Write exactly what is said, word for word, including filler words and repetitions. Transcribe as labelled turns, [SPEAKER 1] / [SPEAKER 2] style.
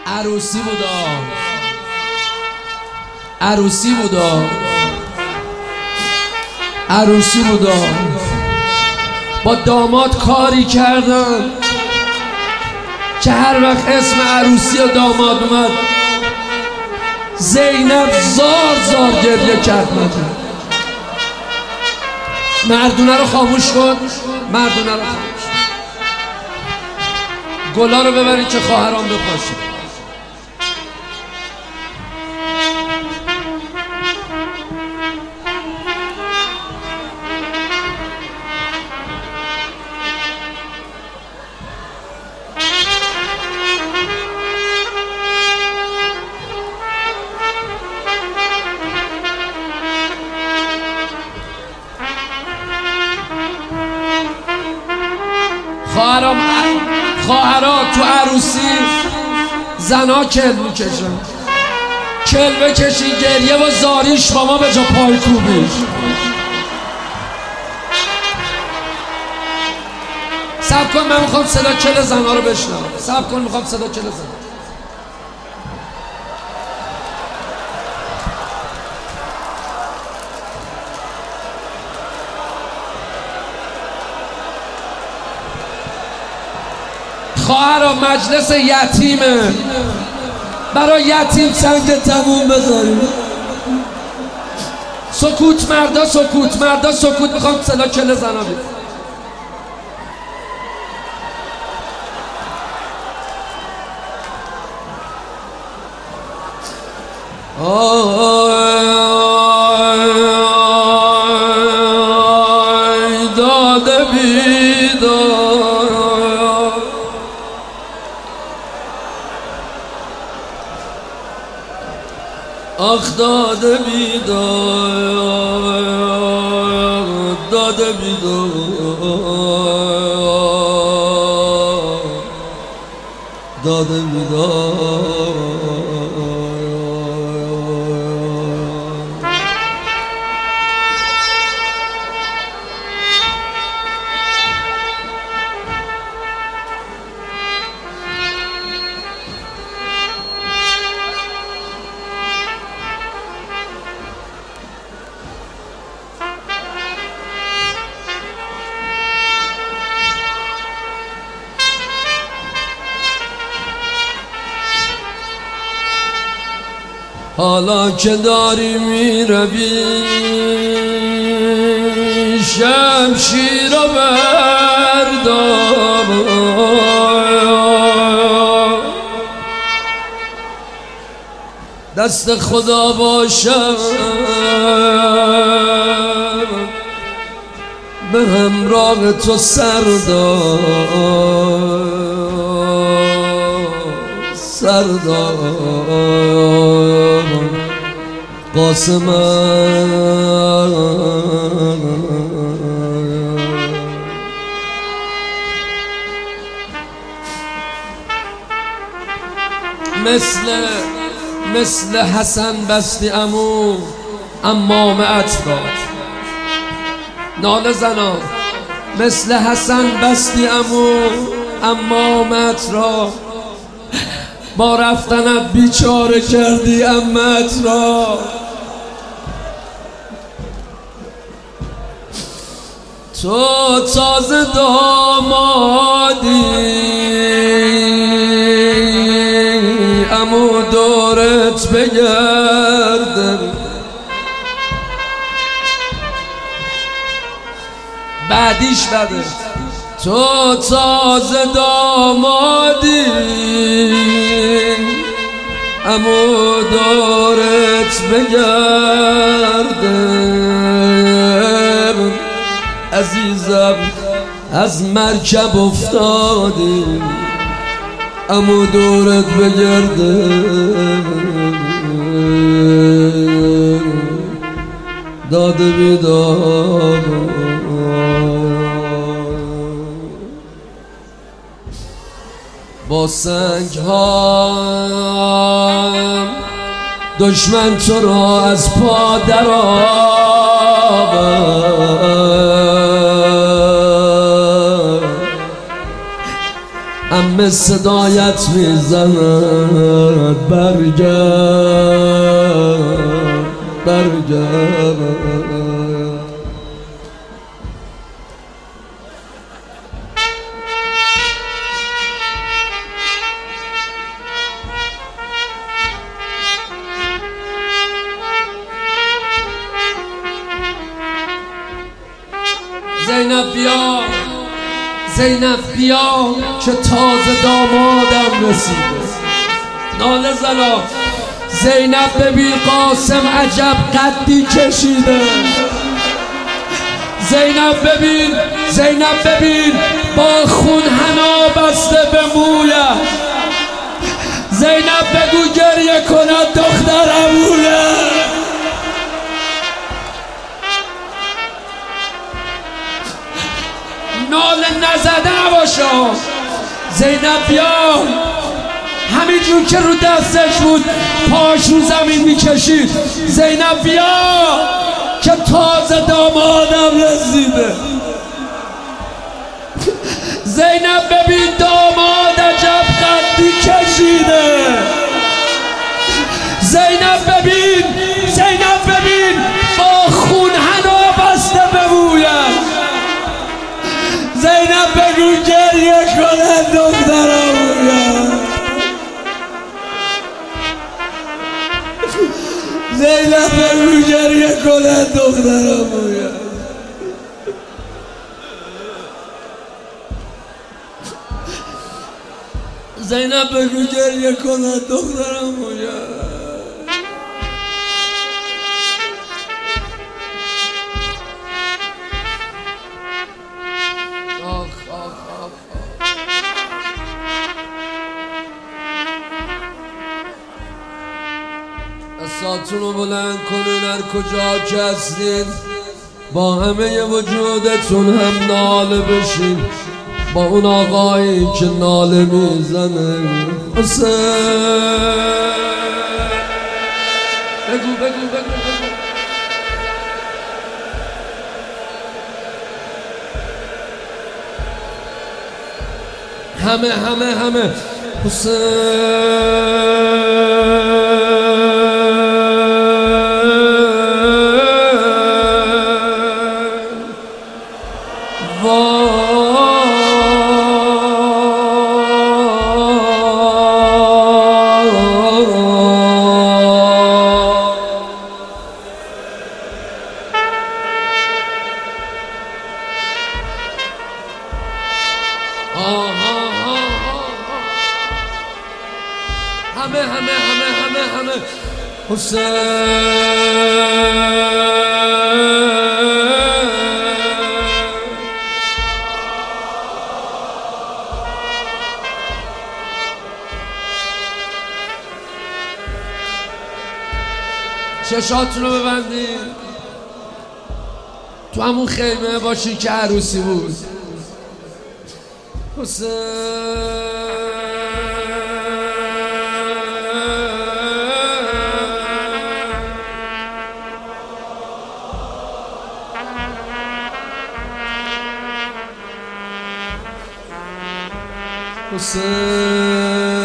[SPEAKER 1] عروسی بودا عروسی بودا عروسی بودا با داماد کاری کردن که هر وقت اسم عروسی و داماد اومد زینب زار زار گریه کرد. مردونه رو خاموش کن، مردونه رو خاموش کن. گلا رو ببرید که خواهران بپاشید. خواهرام خواهرها تو عروسی زنا کل میکشن، کل بکشی گریه و زاریش با ما به جا پای کوبیش. صبر کن، من میخوام صدا کل زنا رو بشنم. صبر کن، میخوام صدا کل زنا. خواهرها مجلس یتیمه، برای یتیم سنگ تموم بذاریم. سکوت مردا، سکوت مردا، سکوت. میخوام صدا کل زنا بیاد. آی داده بیدار، آخ داده بیدار، داده بیدار، داده بیدار. حالا که داری میروی شمشیر رو بردار، دست خدا باشم به همراه تو سردار، سردار قاسم. مثل مثل حسن بستی عمو امام اطراف ناله زنا، مثل حسن بستی عمو امام اطراف، با رفتنت بیچاره کردی امت را. تو تازه دامادی امو دورت بگرده، بعدیش بده. تو تازه دامادی امو دورت بگرده، عزیزم از مرکب افتادی امو دورت بگرده، داده بیدار. با سنگ ها دشمن تو را از پا درآورد، همه صدایت میزند برگرد برگرد. زینب بیا زینب بیا که تازه دامادم رسیده. ناله زنا زینب ببین قاسم عجب قدی کشیده. زینب ببین زینب ببین با خون حنا بسته به مویش. زینب بگو گریه کند دخترمونه. ناله نزده نباشا. زینب بیا همینجور که رو دستش بود پاش رو زمین میکشید. زینب بیا که تازه دامادم رسیده. زینب ببین داماد عجب قدی کشیده. زینب ببین زینب ببین با خون حنا بسته به مویش. زینب بگو گریه کنه دخترمونه. زینب بگو گریه کنه دخترمونه. زینب بگو گریه کنه دخترمونه. دستاتون رو بلند کنین هر کجا که هستین. با همه وجودتون هم ناله بشین با اون آقایی که ناله میزنه. حسین بگو بگو بگو بگو. همه همه همه حسین همه همه همه همه همه حسین. چشاتون رو ببندید تو همون خیمه باشی که عروسی بود. حسین حسین